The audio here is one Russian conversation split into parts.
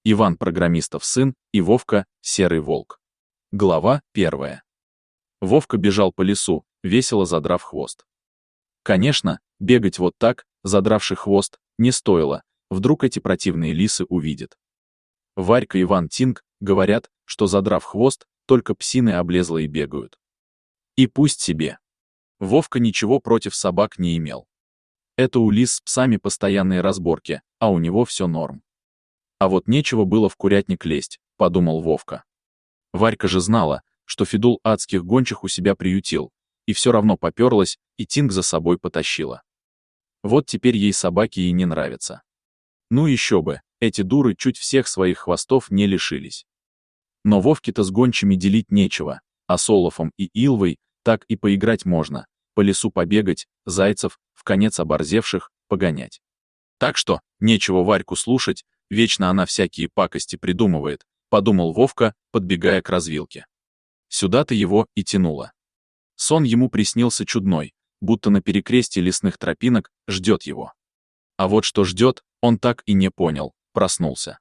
Иван Программистов сын и Вовка Серый волк. Глава 1. Вовка бежал по лесу, весело задрав хвост. Конечно, бегать вот так, задравший хвост, не стоило, вдруг эти противные лисы увидят. Варька и Иван Тинг говорят, что задрав хвост, только псины облезлые бегают. И пусть себе. Вовка ничего против собак не имел. Это у лис с псами постоянные разборки, а у него все норм. А вот нечего было в курятник лезть, подумал Вовка. Варька же знала, что Федул адских гончих у себя приютил, и все равно поперлась, и Тинг за собой потащила. Вот теперь ей собаки и не нравятся. Ну еще бы, эти дуры чуть всех своих хвостов не лишились. Но Вовке-то с гончими делить нечего, а с Олафом и Илвой так и поиграть можно, по лесу побегать, зайцев, вконец оборзевших, погонять. Так что, нечего Варьку слушать, вечно она всякие пакости придумывает, подумал Вовка, подбегая к развилке. Сюда-то его и тянуло. Сон ему приснился чудной, будто на перекрестье лесных тропинок ждет его. А вот что ждет, он так и не понял, проснулся.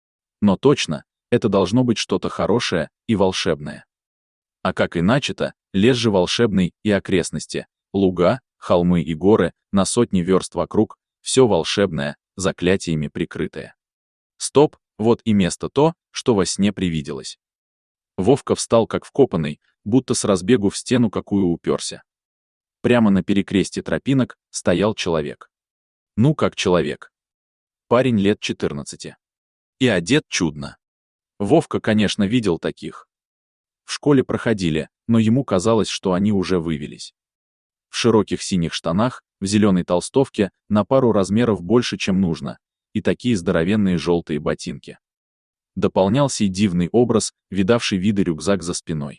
Но точно, это должно быть что-то хорошее и волшебное. А как иначе-то, лес же волшебный и окрестности, луга, холмы и горы, на сотни верст вокруг, все волшебное, заклятиями прикрытое. Стоп, вот и место то, что во сне привиделось. Вовка встал как вкопанный, будто с разбегу в стену какую уперся. Прямо на перекрестье тропинок стоял человек. Ну как человек. Парень лет 14. И одет чудно. Вовка, конечно, видел таких. В школе проходили, но ему казалось, что они уже вывелись. В широких синих штанах, в зеленой толстовке, на пару размеров больше, чем нужно, и такие здоровенные желтые ботинки. Дополнял сей дивный образ, видавший виды рюкзак за спиной.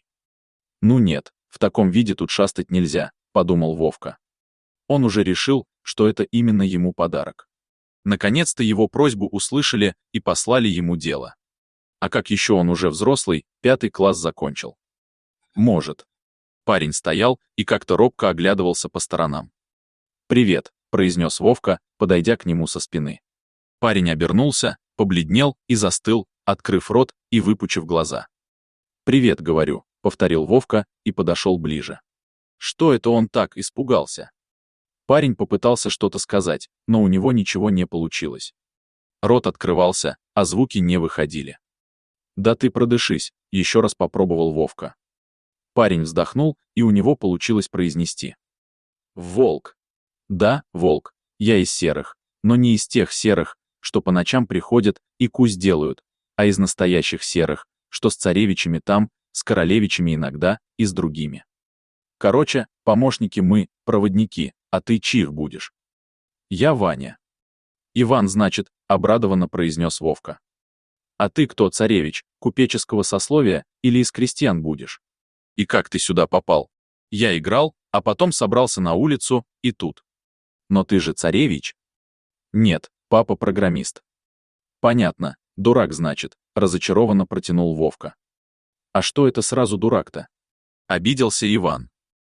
Ну нет, в таком виде тут шастать нельзя, подумал Вовка. Он уже решил, что это именно ему подарок. Наконец-то его просьбу услышали и послали ему дело. А как еще он уже взрослый, 5 класс закончил? Может. Парень стоял и как-то робко оглядывался по сторонам. «Привет», — произнес Вовка, подойдя к нему со спины. Парень обернулся, побледнел и застыл, открыв рот и выпучив глаза. «Привет, говорю», — повторил Вовка и подошел ближе. Что это он так испугался? Парень попытался что-то сказать, но у него ничего не получилось. Рот открывался, а звуки не выходили. «Да ты продышись», — еще раз попробовал Вовка. Парень вздохнул, и у него получилось произнести. «Волк». «Да, волк, я из серых, но не из тех серых, что по ночам приходят и кусь делают, а из настоящих серых, что с царевичами там, с королевичами иногда и с другими. Короче, помощники мы, проводники, а ты чьих будешь?» «Я Ваня». «Иван, значит», — обрадованно произнес Вовка. «А ты кто, царевич, купеческого сословия или из крестьян будешь? И как ты сюда попал? Я играл, а потом собрался на улицу, и тут. Но ты же царевич?» «Нет, папа программист». «Понятно, дурак, значит», — разочарованно протянул Вовка. «А что это сразу дурак-то?» Обиделся Иван.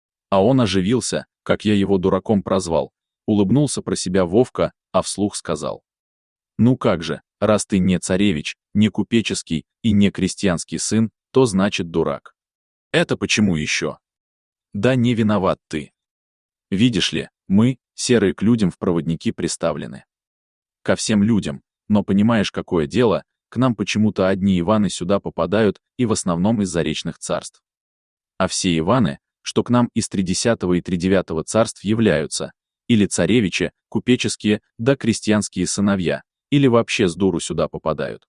А он оживился, как я его дураком прозвал, улыбнулся про себя Вовка, а вслух сказал. «Ну как же, раз ты не царевич, не купеческий и не крестьянский сын, то значит дурак». «Это почему еще?» «Да не виноват ты. Видишь ли, мы, серые, к людям в проводники приставлены. Ко всем людям, но понимаешь, какое дело, к нам почему-то одни Иваны сюда попадают и в основном из заречных царств. А все Иваны, что к нам из 30-го и 39-го царств являются, или царевичи, купеческие, да крестьянские сыновья, или вообще с дуру сюда попадают.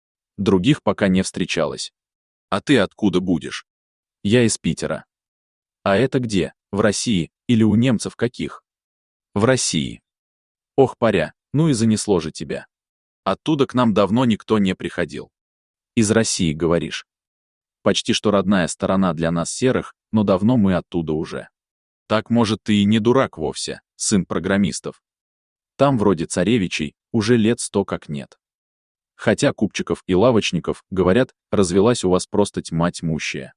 Других пока не встречалось. А ты откуда будешь?» «Я из Питера». «А это где, в России, или у немцев каких?» «В России». «Ох, паря, ну и занесло же тебя. Оттуда к нам давно никто не приходил». «Из России, говоришь?» «Почти что родная сторона для нас серых, но давно мы оттуда уже». «Так, может, ты и не дурак вовсе, сын программистов. Там вроде царевичей уже лет 100 как нет. Хотя купчиков и лавочников, говорят, развелась у вас просто тьма тьмущая.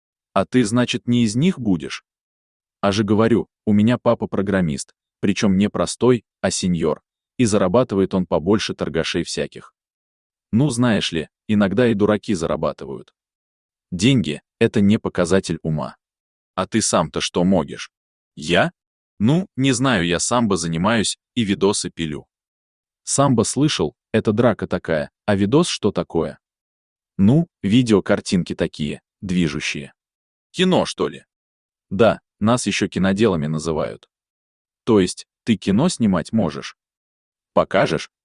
А ты, значит, не из них будешь?» «А же говорю, у меня папа программист, причем не простой, а сеньор, и зарабатывает он побольше торгашей всяких». Ну, знаешь ли, иногда и дураки зарабатывают. Деньги — это не показатель ума. А ты сам-то что можешь? Я? Ну, не знаю, я самбо занимаюсь и видосы пилю. Самбо слышал, это драка такая, а видос что такое? Ну, видео-картинки такие, движущие. Кино, что ли? Да, нас еще киноделами называют. То есть, ты кино снимать можешь? Покажешь?